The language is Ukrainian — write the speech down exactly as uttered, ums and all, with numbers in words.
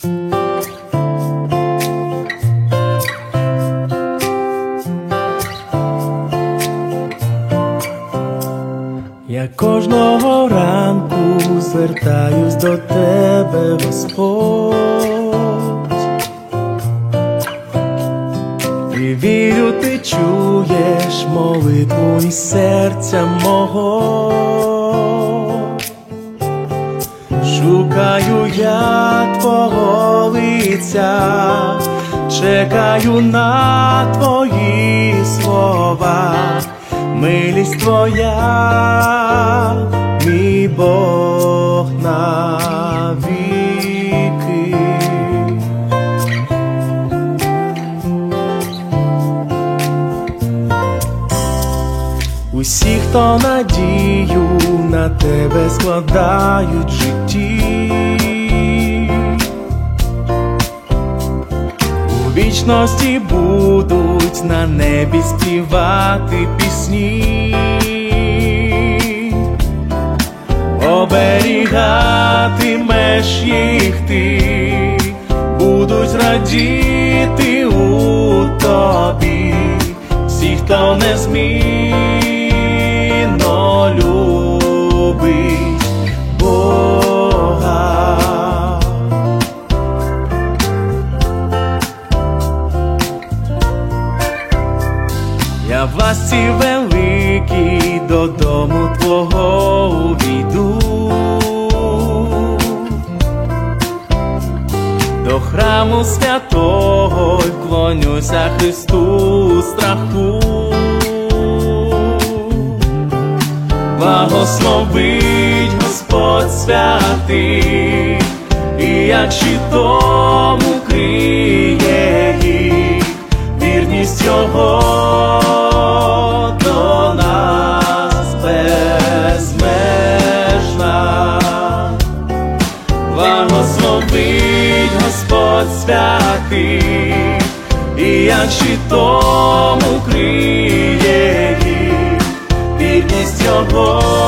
Я кожного ранку звертаюсь до тебе, Господь, і вірю, ти чуєш молитву із серця мого. Шукаю я твого лиця, чекаю на твої слова. Милість твоя, мій Бог навіки. Усі, хто надію на тебе складають в житті, у вічності будуть на небі співати пісні, оберігатимеш їх ти, будуть радіти у тобі всі, хто незмінно любить Бога. Я в ласці великій додому твого увійду, до храму святого й вклонюся Христу у страху. Благословить Господь святий, і як щитом укриє їх, вірність Його до нас безмежна. Благословить Господь святий, і як щитом укриє їх, вірність Його